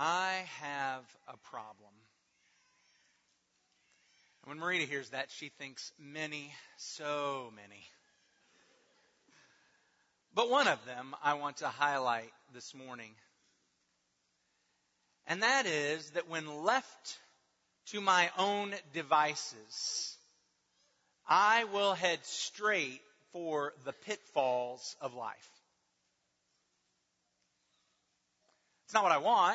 I have a problem. And when Marita hears that, she thinks many, so many. But one of them I want to highlight this morning. And that is that when left to my own devices, I will head straight for the pitfalls of life. It's not what I want.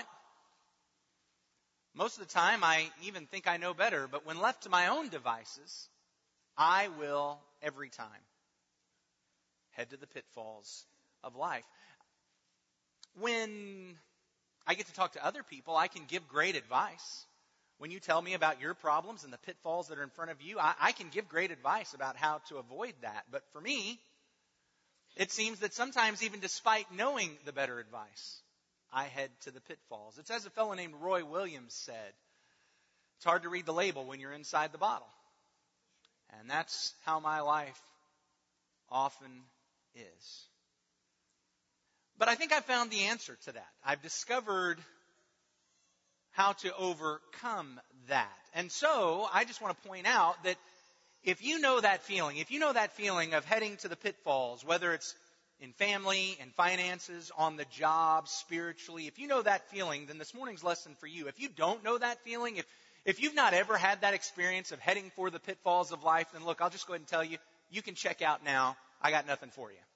Most of the time, I even think I know better. But when left to my own devices, I will, every time, head to the pitfalls of life. When I get to talk to other people, I can give great advice. When you tell me about your problems and the pitfalls that are in front of you, I can give great advice about how to avoid that. But for me, it seems that sometimes, even despite knowing the better advice, I head to the pitfalls. It's as a fellow named Roy Williams said, it's hard to read the label when you're inside the bottle. And that's how my life often is. But I think I found the answer to that. I've discovered how to overcome that. And so I just want to point out that if you know that feeling of heading to the pitfalls, whether it's in family, in finances, on the job, spiritually, if you know that feeling, then this morning's lesson for you. If you don't know that feeling, if you've not ever had that experience of heading for the pitfalls of life, then look, I'll just go ahead and tell you, you can check out now. I got nothing for you.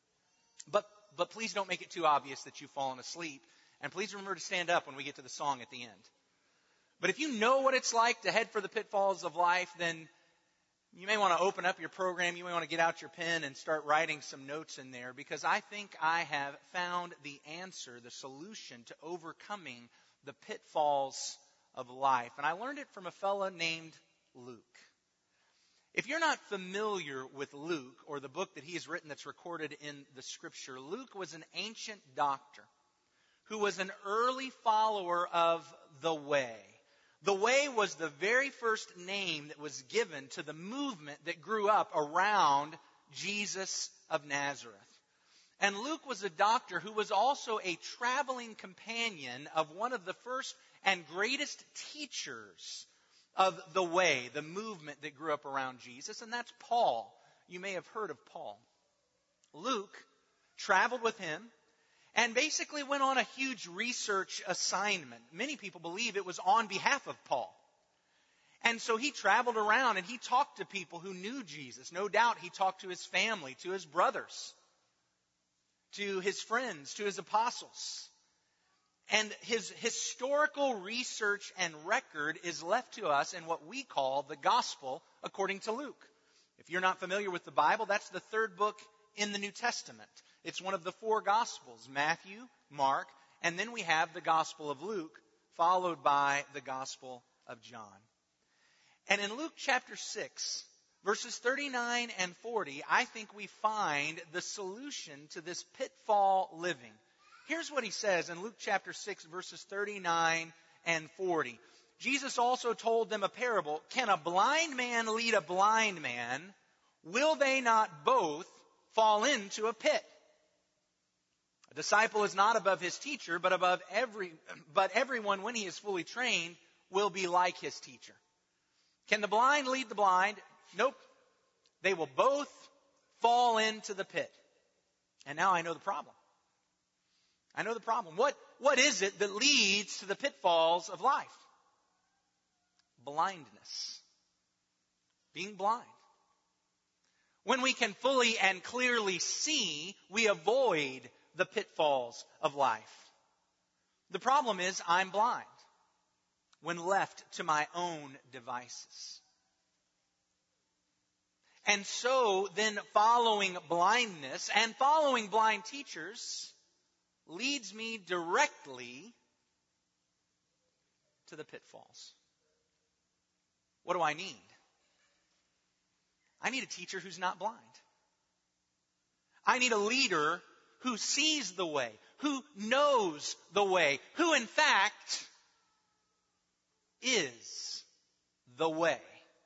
But please don't make it too obvious that you've fallen asleep. And please remember to stand up when we get to the song at the end. But if you know what it's like to head for the pitfalls of life, then you may want to open up your program. You may want to get out your pen and start writing some notes in there, because I think I have found the answer, the solution to overcoming the pitfalls of life. And I learned it from a fellow named Luke. If you're not familiar with Luke, or the book that he has written that's recorded in the Scripture, Luke was an ancient doctor who was an early follower of the Way. The Way was the very first name that was given to the movement that grew up around Jesus of Nazareth. And Luke was a doctor who was also a traveling companion of one of the first and greatest teachers of the Way, the movement that grew up around Jesus, and that's Paul. You may have heard of Paul. Luke traveled with him and basically went on a huge research assignment. Many people believe it was on behalf of Paul. And so he traveled around and he talked to people who knew Jesus. No doubt he talked to his family, to his brothers, to his friends, to his apostles. And his historical research and record is left to us in what we call the Gospel according to Luke. If you're not familiar with the Bible, that's the third book in the New Testament. It's one of the four Gospels, Matthew, Mark, and then we have the Gospel of Luke, followed by the Gospel of John. And in Luke chapter 6, verses 39 and 40, I think we find the solution to this pitfall living. Here's what he says in Luke chapter 6, verses 39 and 40. Jesus also told them a parable. Can a blind man lead a blind man? Will they not both fall into a pit? A disciple is not above his teacher, but everyone, when he is fully trained, will be like his teacher. Can the blind lead the blind? Nope. They will both fall into the pit. And now I know the problem. I know the problem. What is it that leads to the pitfalls of life? Blindness. Being blind. When we can fully and clearly see, we avoid the pitfalls of life. The problem is I'm blind when left to my own devices. And so then following blindness and following blind teachers leads me directly to the pitfalls. What do I need? I need a teacher who's not blind. I need a leader who sees the way, who knows the way, who in fact is the way.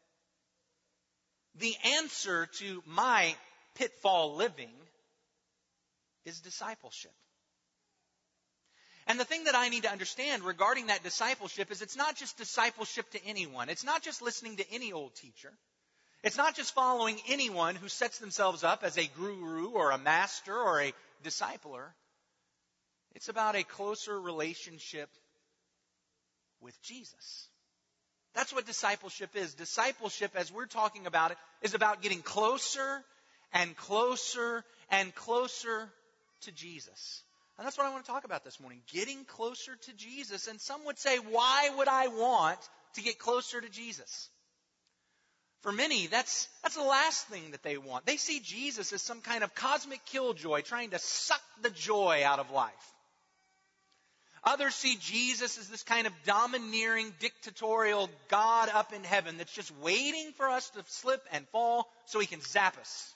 The answer to my pitfall living is discipleship. And the thing that I need to understand regarding that discipleship is it's not just discipleship to anyone. It's not just listening to any old teacher. It's not just following anyone who sets themselves up as a guru or a master or a discipler. It's about a closer relationship with Jesus. That's what discipleship is. Discipleship, as we're talking about it, is about getting closer and closer and closer to Jesus. And that's what I want to talk about this morning. Getting closer to Jesus. And some would say, why would I want to get closer to Jesus? For many, that's the last thing that they want. They see Jesus as some kind of cosmic killjoy trying to suck the joy out of life. Others see Jesus as this kind of domineering, dictatorial God up in heaven that's just waiting for us to slip and fall so he can zap us.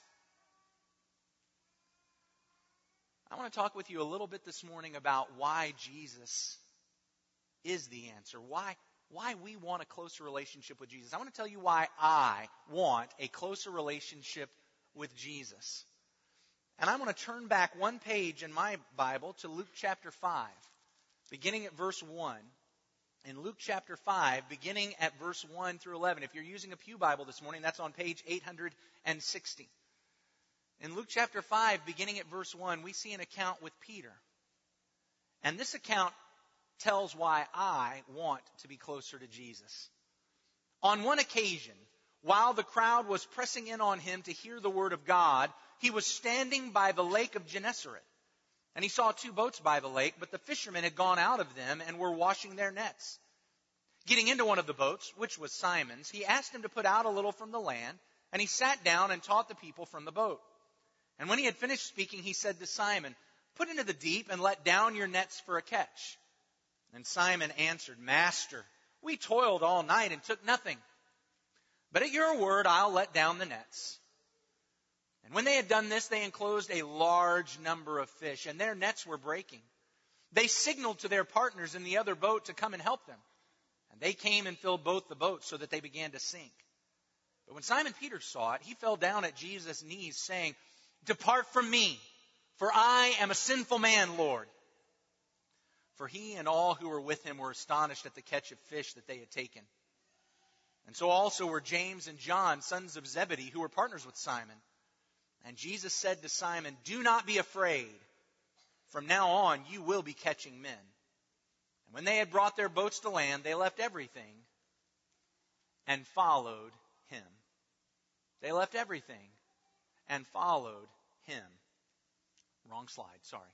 I want to talk with you a little bit this morning about why Jesus is the answer. Why we want a closer relationship with Jesus. I want to tell you why I want a closer relationship with Jesus. And I'm going to turn back one page in my Bible to Luke chapter 5. Beginning at verse 1. In Luke chapter 5, beginning at verse 1 through 11. If you're using a pew Bible this morning, that's on page 860. In Luke chapter 5, beginning at verse 1, we see an account with Peter. And this account tells why I want to be closer to Jesus. On one occasion, while the crowd was pressing in on him to hear the word of God, he was standing by the lake of Gennesaret. And he saw 2 boats by the lake, but the fishermen had gone out of them and were washing their nets. Getting into one of the boats, which was Simon's, he asked him to put out a little from the land, and he sat down and taught the people from the boat. And when he had finished speaking, he said to Simon, "Put into the deep and let down your nets for a catch." And Simon answered, "Master, we toiled all night and took nothing. But at your word I'll let down the nets." And when they had done this, they enclosed a large number of fish, and their nets were breaking. They signaled to their partners in the other boat to come and help them. And they came and filled both the boats so that they began to sink. But when Simon Peter saw it, he fell down at Jesus' knees, saying, "Depart from me, for I am a sinful man, Lord." For he and all who were with him were astonished at the catch of fish that they had taken. And so also were James and John, sons of Zebedee, who were partners with Simon. And Jesus said to Simon, "Do not be afraid. From now on you will be catching men." And when they had brought their boats to land, they left everything and followed him. They left everything and followed him. Wrong slide, sorry.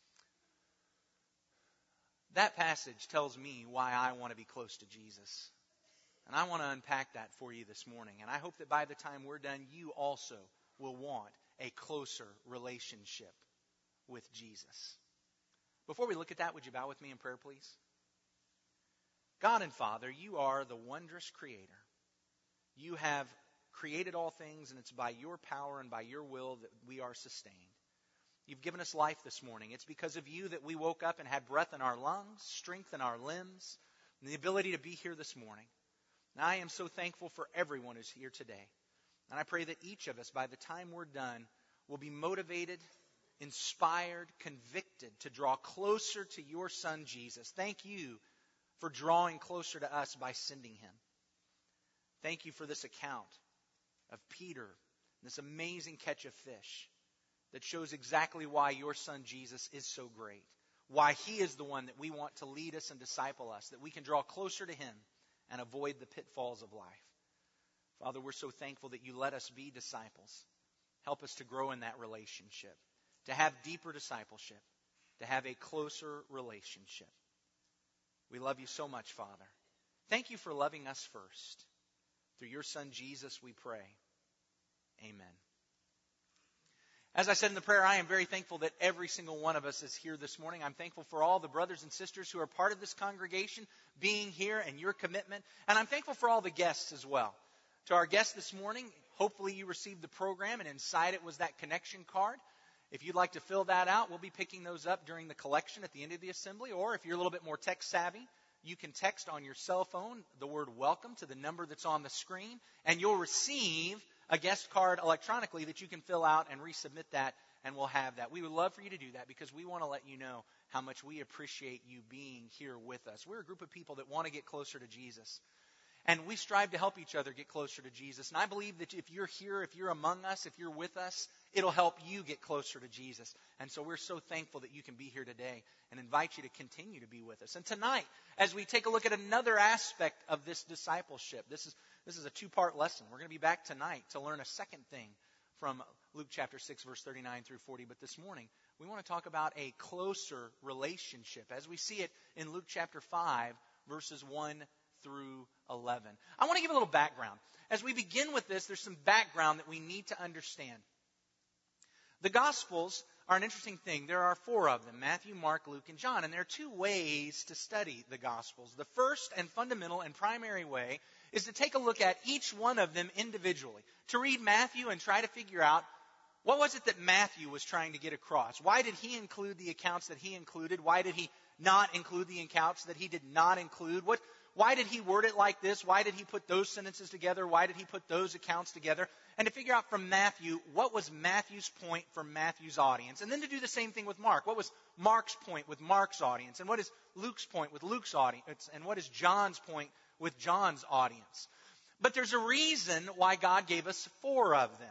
That passage tells me why I want to be close to Jesus. And I want to unpack that for you this morning. And I hope that by the time we're done, you also will want a closer relationship with Jesus. Before we look at that, would you bow with me in prayer, please? God and Father, you are the wondrous creator. You have created all things, and it's by your power and by your will that we are sustained. You've given us life this morning. It's because of you that we woke up and had breath in our lungs, strength in our limbs, and the ability to be here this morning. And I am so thankful for everyone who's here today. And I pray that each of us, by the time we're done, will be motivated, inspired, convicted to draw closer to your Son, Jesus. Thank you for drawing closer to us by sending him. Thank you for this account of Peter, this amazing catch of fish that shows exactly why your Son, Jesus, is so great. Why he is the one that we want to lead us and disciple us, that we can draw closer to him and avoid the pitfalls of life. Father, we're so thankful that you let us be disciples. Help us to grow in that relationship, to have deeper discipleship, to have a closer relationship. We love you so much, Father. Thank you for loving us first. Through your Son, Jesus, we pray. Amen. As I said in the prayer, I am very thankful that every single one of us is here this morning. I'm thankful for all the brothers and sisters who are part of this congregation being here and your commitment. And I'm thankful for all the guests as well. To our guests this morning, hopefully you received the program, and inside it was that connection card. If you'd like to fill that out, we'll be picking those up during the collection at the end of the assembly. Or if you're a little bit more tech savvy, you can text on your cell phone the word "welcome" to the number that's on the screen, and you'll receive a guest card electronically that you can fill out and resubmit that and we'll have that. We would love for you to do that because we want to let you know how much we appreciate you being here with us. We're a group of people that want to get closer to Jesus. And we strive to help each other get closer to Jesus. And I believe that if you're here, if you're among us, if you're with us, it'll help you get closer to Jesus. And so we're so thankful that you can be here today and invite you to continue to be with us. And tonight, as we take a look at another aspect of this discipleship, this is a two-part lesson. We're going to be back tonight to learn a second thing from Luke chapter 6, verse 39 through 40. But this morning, we want to talk about a closer relationship as we see it in Luke chapter 5, verses 1 through 11. I want to give a little background. As we begin with this, there's some background that we need to understand. The Gospels are an interesting thing. There are 4 of them, Matthew, Mark, Luke, and John. And there are 2 ways to study the Gospels. The first and fundamental and primary way is to take a look at each one of them individually. To read Matthew and try to figure out what was it that Matthew was trying to get across. Why did he include the accounts that he included? Why did he not include the accounts that he did not include? Why did he word it like this? Why did he put those sentences together? Why did he put those accounts together? And to figure out from Matthew, what was Matthew's point for Matthew's audience? And then to do the same thing with Mark. What was Mark's point with Mark's audience? And what is Luke's point with Luke's audience? And what is John's point with John's audience? But there's a reason why God gave us 4 of them.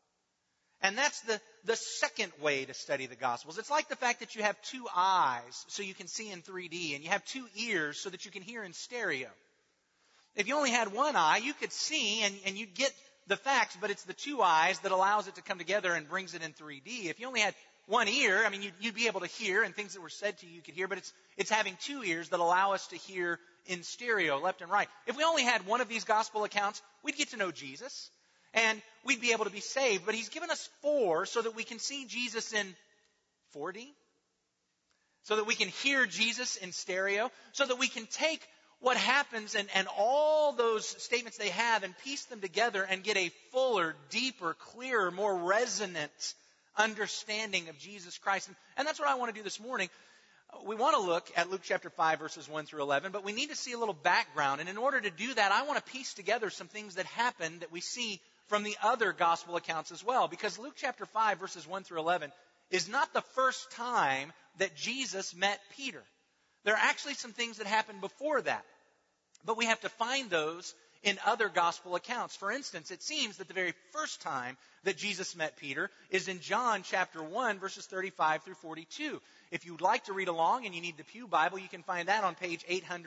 And that's the second way to study the Gospels. It's like the fact that you have 2 eyes so you can see in 3D, and you have 2 ears so that you can hear in stereo. If you only had 1 eye, you could see and you'd get the facts, but it's the 2 eyes that allows it to come together and brings it in 3D. If you only had 1 ear, you'd be able to hear, and things that were said to you could hear, but it's having 2 ears that allow us to hear in stereo, left and right. If we only had one of these gospel accounts, we'd get to know Jesus. And we'd be able to be saved. But he's given us 4 so that we can see Jesus in 4D. So that we can hear Jesus in stereo. So that we can take what happens and all those statements they have and piece them together and get a fuller, deeper, clearer, more resonant understanding of Jesus Christ. And that's what I want to do this morning. We want to look at Luke chapter 5, verses 1 through 11, but we need to see a little background. And in order to do that, I want to piece together some things that happen that we see from the other gospel accounts as well. Because Luke chapter 5, verses 1 through 11 is not the first time that Jesus met Peter. There are actually some things that happened before that. But we have to find those in other gospel accounts. For instance, it seems that the very first time that Jesus met Peter is in John chapter 1, verses 35 through 42. If you'd like to read along and you need the Pew Bible, you can find that on page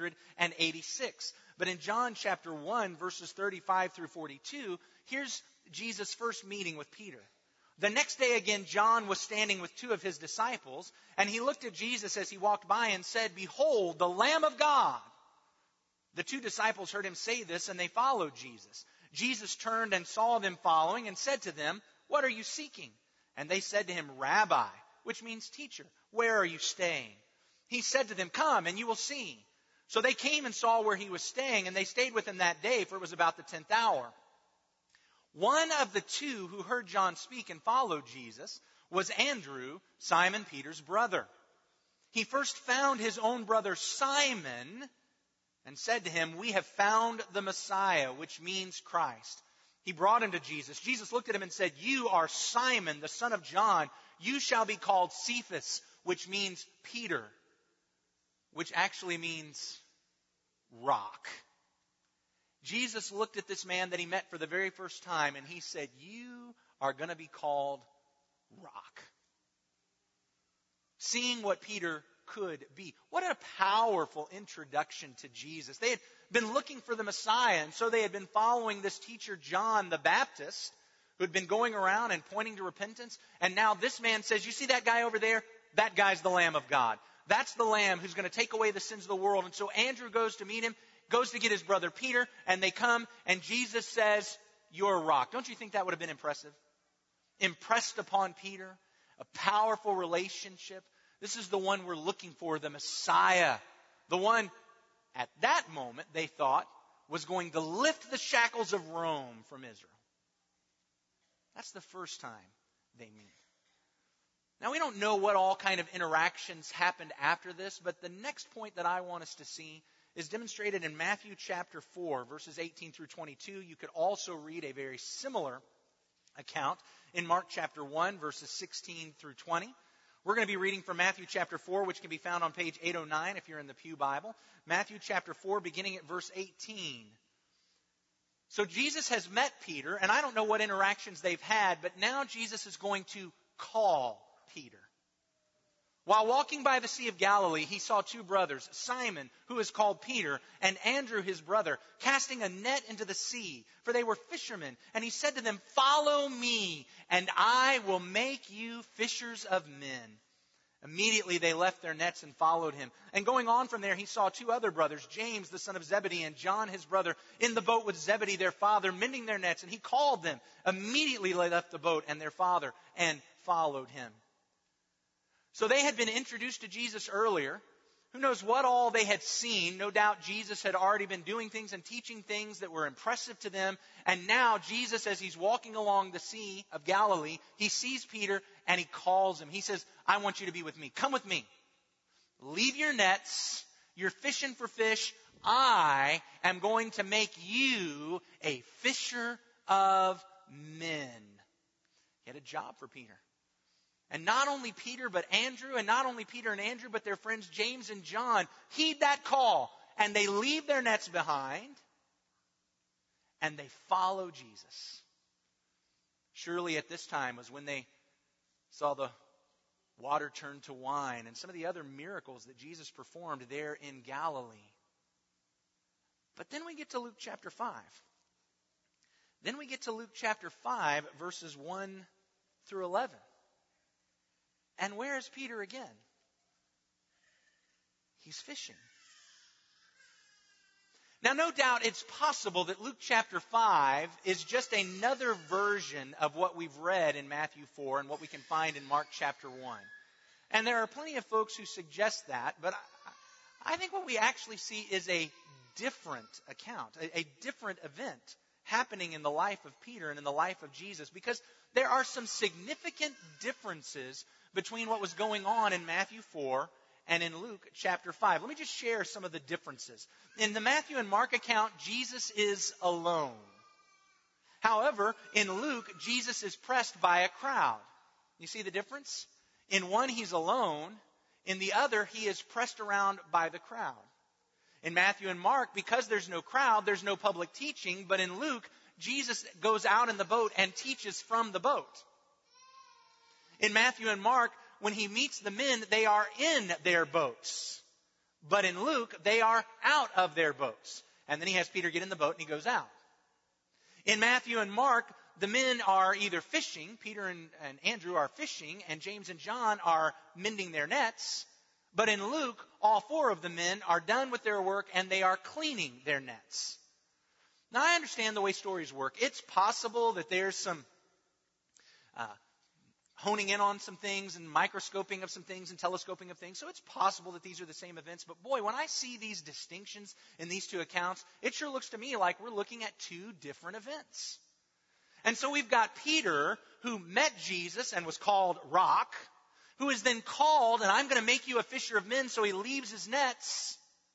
886. But in John chapter 1, verses 35 through 42, here's Jesus' first meeting with Peter. The next day again, John was standing with 2 of his disciples, and he looked at Jesus as he walked by and said, "Behold, the Lamb of God." The 2 disciples heard him say this, and they followed Jesus. Jesus turned and saw them following and said to them, "What are you seeking?" And they said to him, "Rabbi," which means teacher, "where are you staying?" He said to them, "Come, and you will see." So they came and saw where he was staying, and they stayed with him that day, for it was about the 10th hour. One of the 2 who heard John speak and followed Jesus was Andrew, Simon Peter's brother. He first found his own brother Simon and said to him, "We have found the Messiah," which means Christ. He brought him to Jesus. Jesus looked at him and said, "You are Simon, the son of John. You shall be called Cephas," which means Peter, which actually means rock. Jesus looked at this man that he met for the very first time, and he said, "You are going to be called rock." Seeing what Peter could be. What a powerful introduction to Jesus. They had been looking for the Messiah, and so they had been following this teacher, John the Baptist, who had been going around and pointing to repentance. And now this man says, "You see that guy over there? That guy's the Lamb of God. That's the Lamb who's going to take away the sins of the world." And so Andrew goes to meet him, goes to get his brother Peter, and they come, and Jesus says, "You're a rock." Don't you think that would have been impressive? Impressed upon Peter, a powerful relationship. This is the one we're looking for, the Messiah. The one, at that moment, they thought, was going to lift the shackles of Rome from Israel. That's the first time they meet. Now, we don't know what all kind of interactions happened after this, but the next point that I want us to see is demonstrated in Matthew chapter 4, verses 18 through 22. You could also read a very similar account in Mark chapter 1, verses 16 through 20. We're going to be reading from Matthew chapter 4, which can be found on page 809 if you're in the Pew Bible. Matthew chapter 4, beginning at verse 18. So Jesus has met Peter, and I don't know what interactions they've had, but now Jesus is going to call Peter. While walking by the Sea of Galilee, he saw two brothers, Simon, who is called Peter, and Andrew his brother, casting a net into the sea, for they were fishermen. And he said to them, "Follow me, and I will make you fishers of men." Immediately they left their nets and followed him. And going on from there, he saw two other brothers, James the son of Zebedee and John his brother, in the boat with Zebedee their father, mending their nets. And he called them. Immediately they left the boat and their father and followed him. So they had been introduced to Jesus earlier. Who knows what all they had seen. No doubt Jesus had already been doing things and teaching things that were impressive to them. And now Jesus, as he's walking along the Sea of Galilee, he sees Peter and he calls him. He says, "I want you to be with me. Come with me. Leave your nets. You're fishing for fish. I am going to make you a fisher of men." He had a job for Peter. And not only Peter, but Andrew, and not only Peter and Andrew, but their friends James and John heed that call, and they leave their nets behind, and they follow Jesus. Surely at this time was when they saw the water turn to wine and some of the other miracles that Jesus performed there in Galilee. But then we get to Luke chapter 5. Then we get to Luke chapter 5, verses 1 through 11. And where is Peter again? He's fishing. Now, no doubt it's possible that Luke chapter 5 is just another version of what we've read in Matthew 4 and what we can find in Mark chapter 1. And there are plenty of folks who suggest that, but I think what we actually see is a different account, a different event happening in the life of Peter and in the life of Jesus, because there are some significant differences between what was going on in Matthew 4 and in Luke chapter 5. Let me just share some of the differences. In the Matthew and Mark account, Jesus is alone. However, in Luke, Jesus is pressed by a crowd. You see the difference? In one, he's alone. In the other, he is pressed around by the crowd. In Matthew and Mark, because there's no crowd, there's no public teaching. But in Luke, Jesus goes out in the boat and teaches from the boat. In Matthew and Mark, when he meets the men, they are in their boats. But in Luke, they are out of their boats. And then he has Peter get in the boat and he goes out. In Matthew and Mark, the men are either fishing, Peter and Andrew are fishing, and James and John are mending their nets. But in Luke, all four of the men are done with their work and they are cleaning their nets. Now, I understand the way stories work. It's possible that there's some honing in on some things and microscoping of some things and telescoping of things. So it's possible that these are the same events. But boy, when I see these distinctions in these two accounts, it sure looks to me like we're looking at two different events. And so we've got Peter, who met Jesus and was called Rock, who is then called, and I'm going to make you a fisher of men, so he leaves his nets.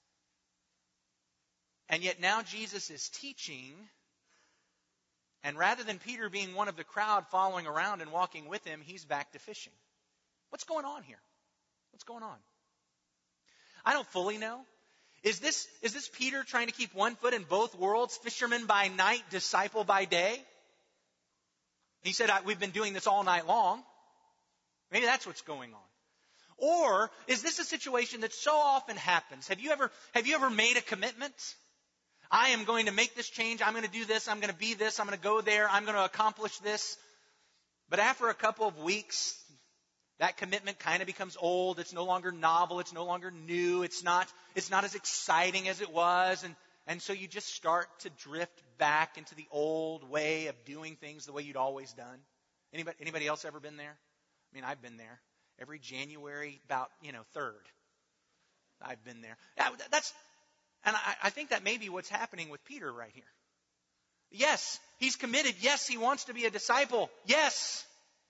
And yet now Jesus is teaching. And rather than Peter being one of the crowd following around and walking with him, he's back to fishing. What's going on here? What's going on? I don't fully know. Is this Peter trying to keep one foot in both worlds, fisherman by night, disciple by day? He said, we've been doing this all night long. Maybe that's what's going on. Or is this a situation that so often happens? Have you ever made a commitment? I am going to make this change. I'm going to do this. I'm going to be this. I'm going to go there. I'm going to accomplish this. But after a couple of weeks, that commitment kind of becomes old. It's no longer novel. It's no longer new. It's not as exciting as it was. And so you just start to drift back into the old way of doing things the way you'd always done. Anybody else ever been there? I mean, I've been there. Every January, about 3rd, I've been there. And I think that may be what's happening with Peter right here. Yes, he's committed. Yes, he wants to be a disciple. Yes.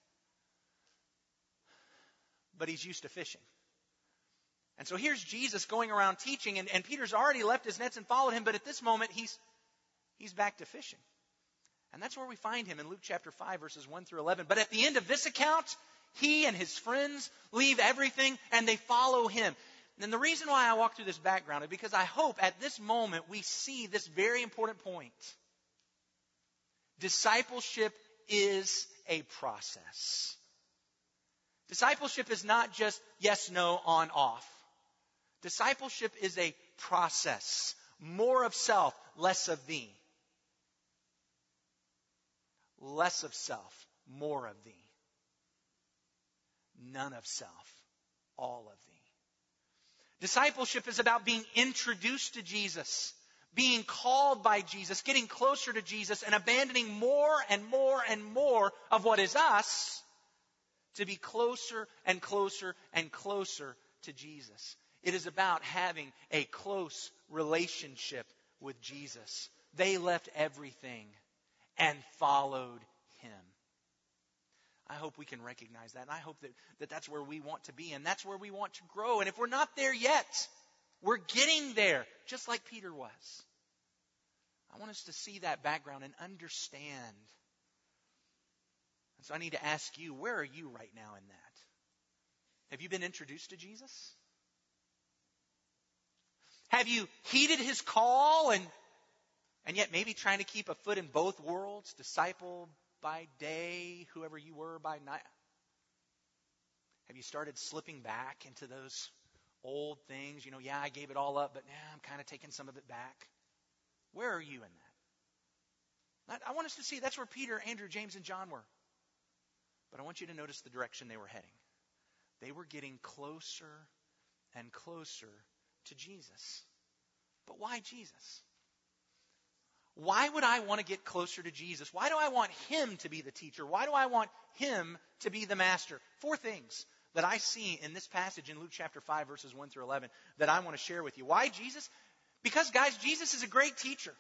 But he's used to fishing. And so here's Jesus going around teaching, and Peter's already left his nets and followed him, but at this moment he's back to fishing. And that's where we find him in Luke chapter 5, verses 1 through 11. But at the end of this account, he and his friends leave everything and they follow him. And the reason why I walk through this background is because I hope at this moment we see this very important point. Discipleship is a process. Discipleship is not just yes, no, on, off. Discipleship is a process. More of self, less of thee. Less of self, more of thee. None of self, all of thee. Discipleship is about being introduced to Jesus, being called by Jesus, getting closer to Jesus, and abandoning more and more and more of what is us to be closer and closer and closer to Jesus. It is about having a close relationship with Jesus. They left everything and followed him. I hope we can recognize that. And I hope that that's where we want to be. And that's where we want to grow. And if we're not there yet, we're getting there, just like Peter was. I want us to see that background and understand. And so I need to ask you, where are you right now in that? Have you been introduced to Jesus? Have you heeded his call and yet maybe trying to keep a foot in both worlds, disciple by day, whoever you were by night? Have you started slipping back into those old things? Yeah, I gave it all up, but now I'm kind of taking some of it back. Where are you in that? I want us to see that's where Peter, Andrew, James, and John were. But I want you to notice the direction they were heading. They were getting closer and closer to Jesus. But why Jesus? Why would I want to get closer to Jesus? Why do I want him to be the teacher? Why do I want him to be the master? 4 things that I see in this passage in Luke chapter 5, verses 1 through 11 that I want to share with you. Why Jesus? Because, guys, Jesus is a great teacher.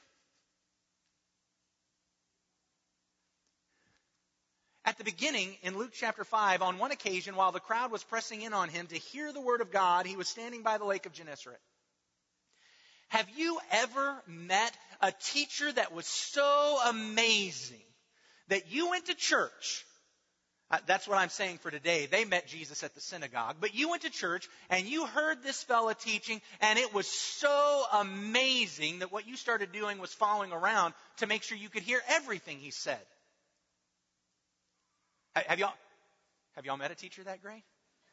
At the beginning, in Luke chapter 5, on one occasion, while the crowd was pressing in on him to hear the word of God, he was standing by the lake of Gennesaret. Have you ever met a teacher that was so amazing that you went to church? That's what I'm saying for today. They met Jesus at the synagogue, but you went to church and you heard this fella teaching, and it was so amazing that what you started doing was following around to make sure you could hear everything he said. Have y'all met a teacher that great?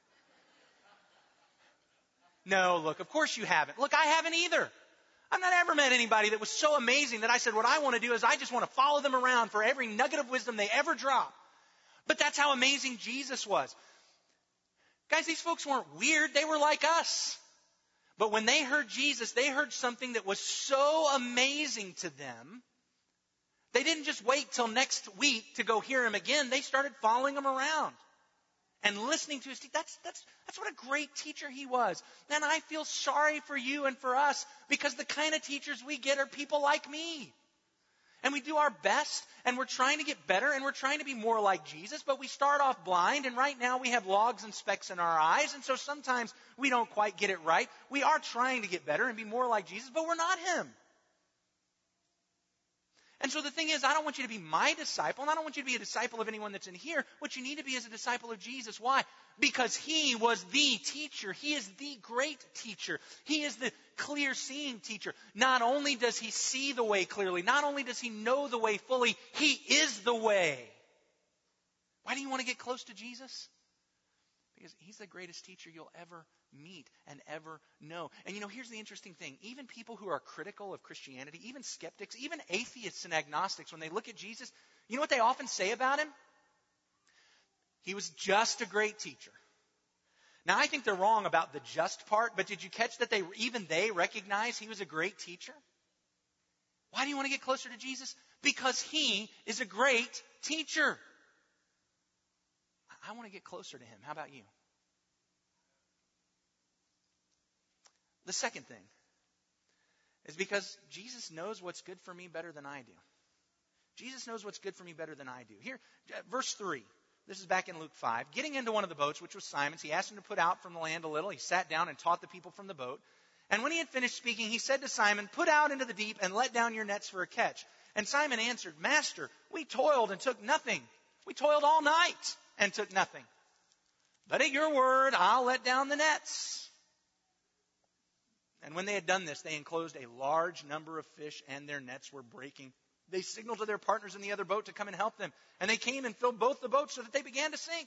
No, look, of course you haven't. Look, I haven't either. I've not ever met anybody that was so amazing that I said, what I want to do is I just want to follow them around for every nugget of wisdom they ever drop. But that's how amazing Jesus was. Guys, these folks weren't weird. They were like us. But when they heard Jesus, they heard something that was so amazing to them. They didn't just wait till next week to go hear him again. They started following him around and listening to his teaching. That's what a great teacher he was. And I feel sorry for you and for us because the kind of teachers we get are people like me. And we do our best, and we're trying to get better, and we're trying to be more like Jesus, but we start off blind, and right now we have logs and specks in our eyes, and so sometimes we don't quite get it right. We are trying to get better and be more like Jesus, but we're not him. And so the thing is, I don't want you to be my disciple, and I don't want you to be a disciple of anyone that's in here. What you need to be is a disciple of Jesus. Why? Because he was the teacher. He is the great teacher. He is the clear-seeing teacher. Not only does he see the way clearly, not only does he know the way fully, he is the way. Why do you want to get close to Jesus? Because he's the greatest teacher you'll ever meet and ever know. And here's the interesting thing. Even people who are critical of Christianity, even skeptics, even atheists and agnostics, when they look at Jesus, you know what they often say about him? He was just a great teacher. Now, I think they're wrong about the just part, but did you catch that even they recognize he was a great teacher? Why do you want to get closer to Jesus? Because he is a great teacher. I want to get closer to him. How about you? The second thing is because Jesus knows what's good for me better than I do. Jesus knows what's good for me better than I do. Here, verse 3. This is back in Luke 5. Getting into one of the boats, which was Simon's, he asked him to put out from the land a little. He sat down and taught the people from the boat. And when he had finished speaking, he said to Simon, "Put out into the deep and let down your nets for a catch." And Simon answered, Master, we toiled and took nothing. We toiled all night and took nothing. But at your word, I'll let down the nets. And when they had done this, they enclosed a large number of fish, and their nets were breaking. They signaled to their partners in the other boat to come and help them. And they came and filled both the boats so that they began to sink.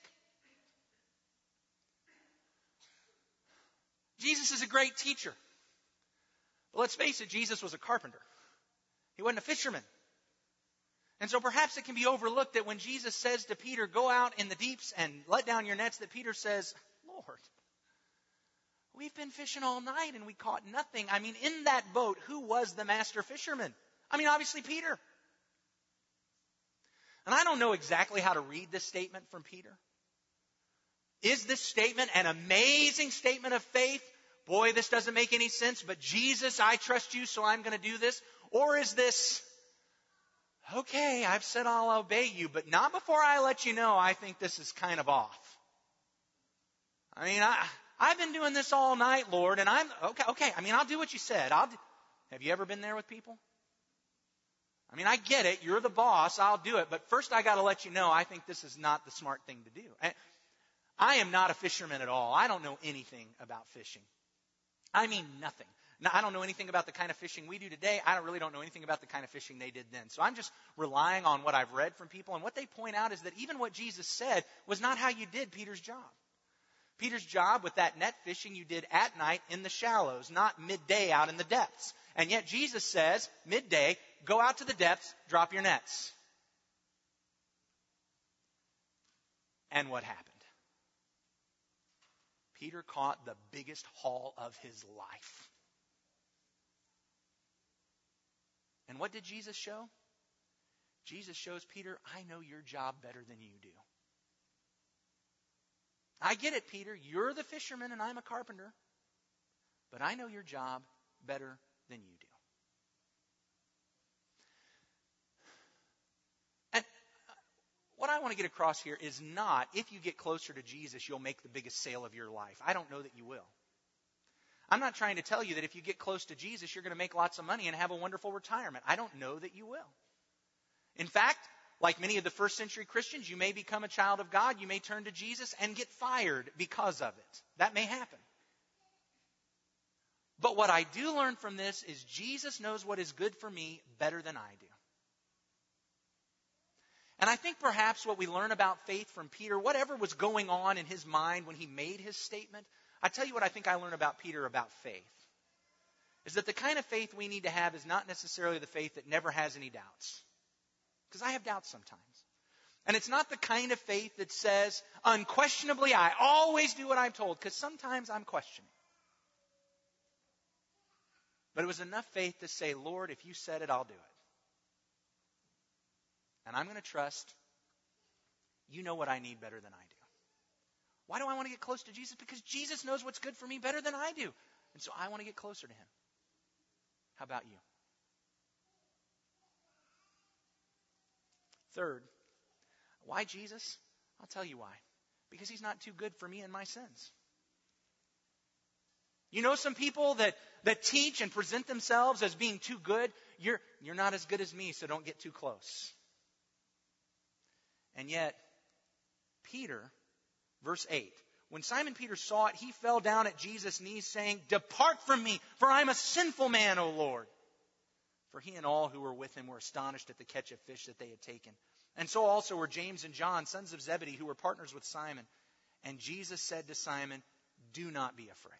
Jesus is a great teacher. But let's face it, Jesus was a carpenter. He wasn't a fisherman. And so perhaps it can be overlooked that when Jesus says to Peter, go out in the deeps and let down your nets, that Peter says, Lord, we've been fishing all night and we caught nothing. I mean, in that boat, who was the master fisherman? I mean, obviously Peter. And I don't know exactly how to read this statement from Peter. Is this statement an amazing statement of faith? Boy, this doesn't make any sense, but Jesus, I trust you, so I'm going to do this. Or is this, okay, I've said I'll obey you, but not before I let you know I think this is kind of off. I mean, I've been doing this all night, Lord, and I'm, okay, I mean, I'll do what you said. Have you ever been there with people? I mean, I get it. You're the boss. I'll do it. But first I got to let you know I think this is not the smart thing to do. I am not a fisherman at all. I don't know anything about fishing. I mean nothing. Now, I don't know anything about the kind of fishing we do today. I really don't know anything about the kind of fishing they did then. So I'm just relying on what I've read from people. And what they point out is that even what Jesus said was not how you did Peter's job. Peter's job with that net fishing you did at night in the shallows, not midday out in the depths. And yet Jesus says, midday, go out to the depths, drop your nets. And what happened? Peter caught the biggest haul of his life. And what did Jesus show? Jesus shows Peter, I know your job better than you do. I get it, Peter. You're the fisherman and I'm a carpenter. But I know your job better than you do. And what I want to get across here is not, if you get closer to Jesus, you'll make the biggest sale of your life. I don't know that you will. I'm not trying to tell you that if you get close to Jesus, you're going to make lots of money and have a wonderful retirement. I don't know that you will. In fact, like many of the first century Christians, you may become a child of God, you may turn to Jesus and get fired because of it. That may happen. But what I do learn from this is Jesus knows what is good for me better than I do. And I think perhaps what we learn about faith from Peter, whatever was going on in his mind when he made his statement, I tell you what I think I learned about Peter about faith, is that the kind of faith we need to have is not necessarily the faith that never has any doubts. Because I have doubts sometimes. And it's not the kind of faith that says, unquestionably, I always do what I'm told, because sometimes I'm questioning. But it was enough faith to say, Lord, if you said it, I'll do it. And I'm going to trust you know what I need better than I do. Why do I want to get close to Jesus? Because Jesus knows what's good for me better than I do. And so I want to get closer to him. How about you? Third, why Jesus? I'll tell you why. Because he's not too good for me and my sins. You know some people that teach and present themselves as being too good? You're not as good as me, so don't get too close. And yet, Peter, verse 8, when Simon Peter saw it, he fell down at Jesus' knees saying, depart from me, for I am a sinful man, O Lord. For he and all who were with him were astonished at the catch of fish that they had taken. And so also were James and John, sons of Zebedee, who were partners with Simon. And Jesus said to Simon, do not be afraid.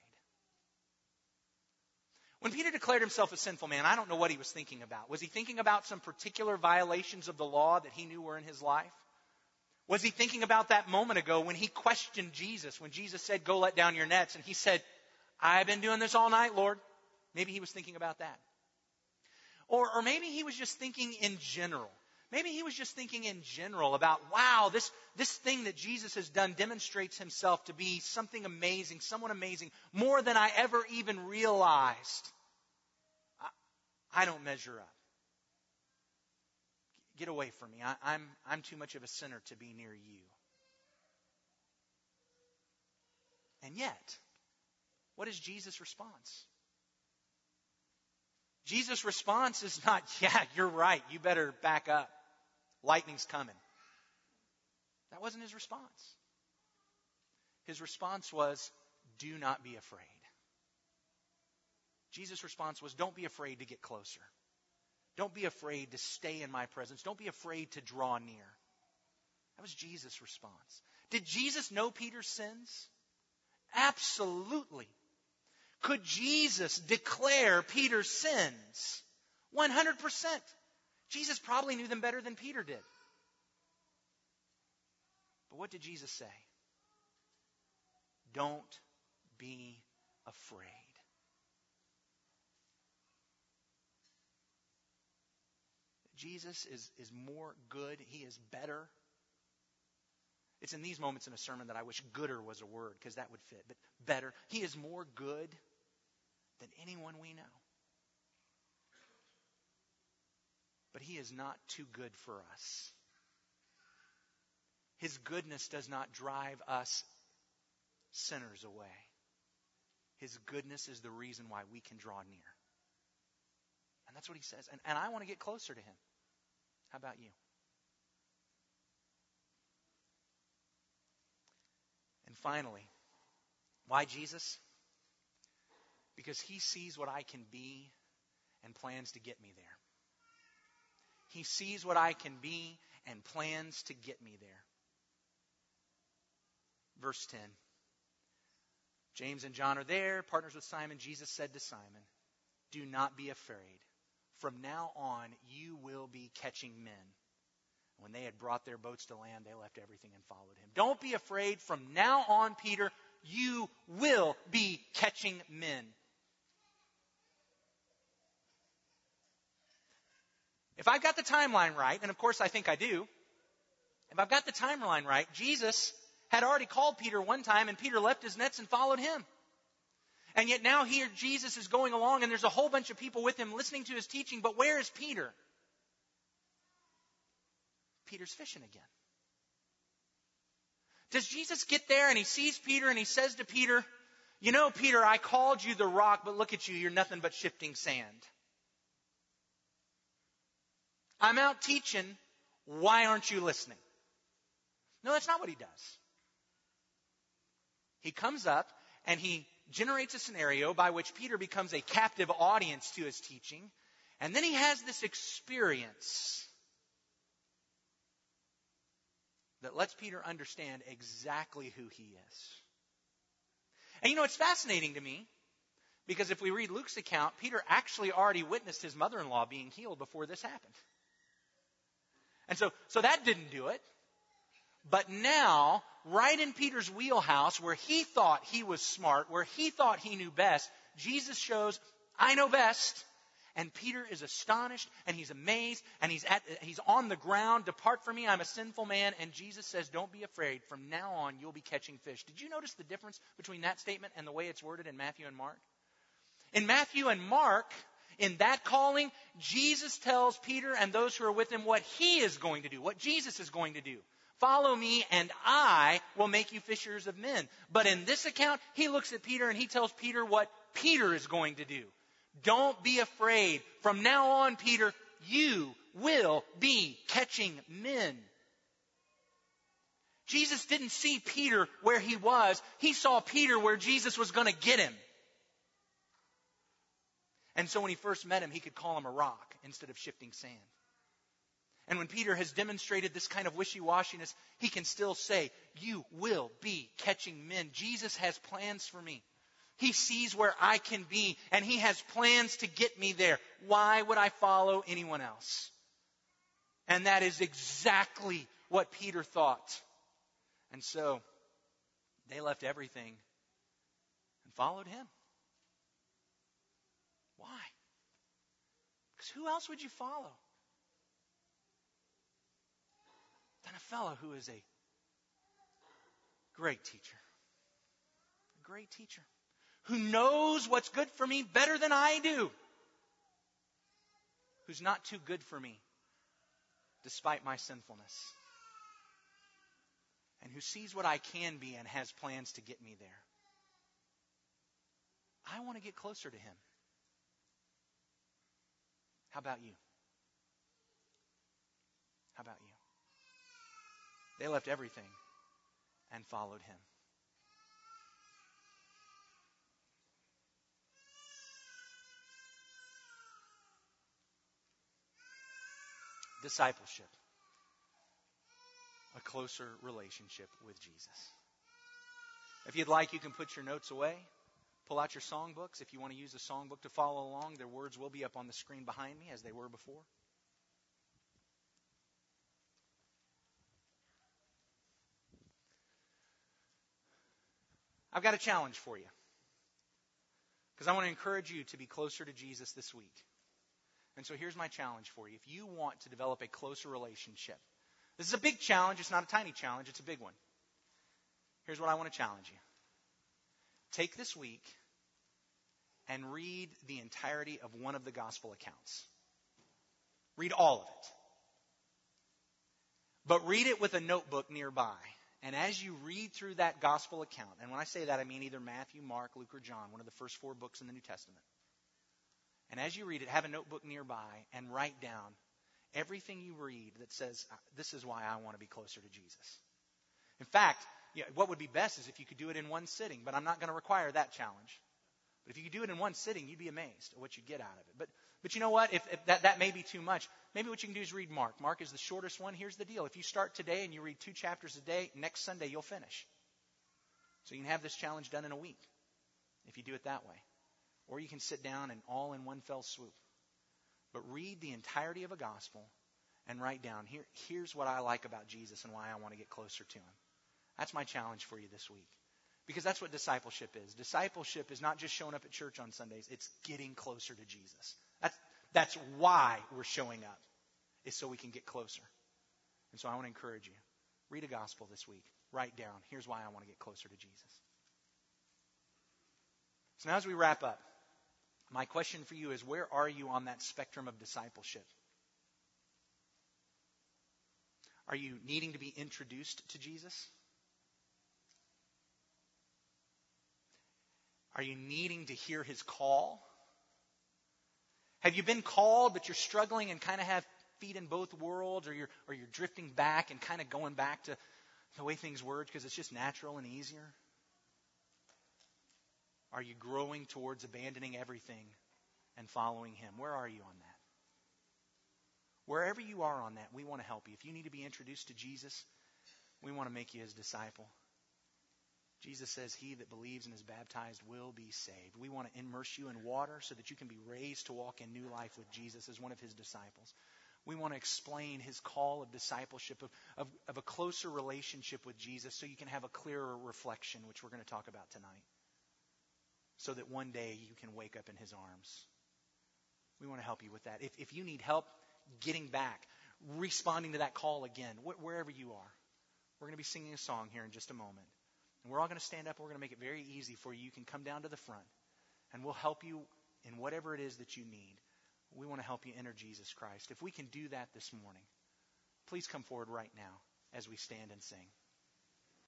When Peter declared himself a sinful man, I don't know what he was thinking about. Was he thinking about some particular violations of the law that he knew were in his life? Was he thinking about that moment ago when he questioned Jesus, when Jesus said, go let down your nets, and he said, I've been doing this all night, Lord. Maybe he was thinking about that. Or maybe he was just thinking in general. Maybe he was just thinking in general about, wow, this thing that Jesus has done demonstrates himself to be something amazing, someone amazing, more than I ever even realized. I don't measure up. Get away from me. I'm too much of a sinner to be near you. And yet, what is Jesus' response? Jesus' response is not, yeah, you're right, you better back up. Lightning's coming. That wasn't his response. His response was, do not be afraid. Jesus' response was, don't be afraid to get closer. Don't be afraid to stay in my presence. Don't be afraid to draw near. That was Jesus' response. Did Jesus know Peter's sins? Absolutely. Could Jesus declare Peter's sins? 100%. Jesus probably knew them better than Peter did. But what did Jesus say? Don't be afraid. Jesus is more good. He is better. It's in these moments in a sermon that I wish gooder was a word, because that would fit. But better. He is more good than anyone we know. But he is not too good for us. His goodness does not drive us sinners away. His goodness is the reason why we can draw near. And that's what he says. And I want to get closer to him. How about you? And finally, why Jesus? Because he sees what I can be and plans to get me there. He sees what I can be and plans to get me there. Verse 10. James and John are there, partners with Simon. Jesus said to Simon, do not be afraid. From now on, you will be catching men. When they had brought their boats to land, they left everything and followed him. Don't be afraid. From now on, Peter, you will be catching men. If I've got the timeline right, and of course I think I do, if I've got the timeline right, Jesus had already called Peter one time, and Peter left his nets and followed him. And yet now here Jesus is going along, and there's a whole bunch of people with him listening to his teaching, but where is Peter? Peter's fishing again. Does Jesus get there and he sees Peter and he says to Peter, you know, Peter, I called you the rock, but look at you, you're nothing but shifting sand. I'm out teaching, why aren't you listening? No, that's not what he does. He comes up and he generates a scenario by which Peter becomes a captive audience to his teaching. And then he has this experience that lets Peter understand exactly who he is. And you know, it's fascinating to me, because if we read Luke's account, Peter actually already witnessed his mother-in-law being healed before this happened. And so that didn't do it. But now, right in Peter's wheelhouse, where he thought he was smart, where he thought he knew best, Jesus shows, I know best. And Peter is astonished, and he's amazed, and he's on the ground. Depart from me, I'm a sinful man. And Jesus says, don't be afraid. From now on, you'll be catching fish. Did you notice the difference between that statement and the way it's worded in Matthew and Mark? In Matthew and Mark, in that calling, Jesus tells Peter and those who are with him what he is going to do, what Jesus is going to do. Follow me, and I will make you fishers of men. But in this account, he looks at Peter, and he tells Peter what Peter is going to do. Don't be afraid. From now on, Peter, you will be catching men. Jesus didn't see Peter where he was. He saw Peter where Jesus was going to get him. And so when he first met him, he could call him a rock instead of shifting sand. And when Peter has demonstrated this kind of wishy-washiness, he can still say, you will be catching men. Jesus has plans for me. He sees where I can be, and he has plans to get me there. Why would I follow anyone else? And that is exactly what Peter thought. And so they left everything and followed him. Why? Because who else would you follow than a fellow who is a great teacher? A great teacher. Who knows what's good for me better than I do. Who's not too good for me, despite my sinfulness. And who sees what I can be and has plans to get me there. I want to get closer to him. How about you? How about you? They left everything and followed him. Discipleship. A closer relationship with Jesus. If you'd like, you can put your notes away. Pull out your songbooks. If you want to use a songbook to follow along, their words will be up on the screen behind me as they were before. I've got a challenge for you. Because I want to encourage you to be closer to Jesus this week. And so here's my challenge for you. If you want to develop a closer relationship, this is a big challenge. It's not a tiny challenge. It's a big one. Here's what I want to challenge you. Take this week and read the entirety of one of the gospel accounts. Read all of it. But read it with a notebook nearby. And as you read through that gospel account, and when I say that, I mean either Matthew, Mark, Luke, or John, one of the first 4 books in the New Testament. And as you read it, have a notebook nearby and write down everything you read that says, this is why I want to be closer to Jesus. In fact, what would be best is if you could do it in one sitting, but I'm not going to require that challenge. But if you could do it in one sitting, you'd be amazed at what you'd get out of it. But you know what? If that may be too much, maybe what you can do is read Mark. Mark is the shortest one. Here's the deal. If you start today and you read 2 chapters a day, next Sunday you'll finish. So you can have this challenge done in a week if you do it that way. Or you can sit down and all in one fell swoop. But read the entirety of a gospel and write down, here's what I like about Jesus and why I want to get closer to him. That's my challenge for you this week. Because that's what discipleship is. Discipleship is not just showing up at church on Sundays. It's getting closer to Jesus. That's why we're showing up, is so we can get closer. And so I want to encourage you. Read a gospel this week. Write down, here's why I want to get closer to Jesus. So now as we wrap up, my question for you is, where are you on that spectrum of discipleship? Are you needing to be introduced to Jesus? Are you needing to hear his call? Have you been called, but you're struggling and kind of have feet in both worlds, or you're drifting back and kind of going back to the way things were because it's just natural and easier? Are you growing towards abandoning everything and following him? Where are you on that? Wherever you are on that, we want to help you. If you need to be introduced to Jesus, we want to make you his disciple. Jesus says, he that believes and is baptized will be saved. We want to immerse you in water so that you can be raised to walk in new life with Jesus as one of his disciples. We want to explain his call of discipleship, of a closer relationship with Jesus so you can have a clearer reflection, which we're going to talk about tonight. So that one day you can wake up in his arms. We want to help you with that. If you need help getting back, responding to that call again, wherever you are, we're going to be singing a song here in just a moment. And we're all going to stand up and we're going to make it very easy for you. You can come down to the front and we'll help you in whatever it is that you need. We want to help you enter Jesus Christ. If we can do that this morning, please come forward right now as we stand and sing.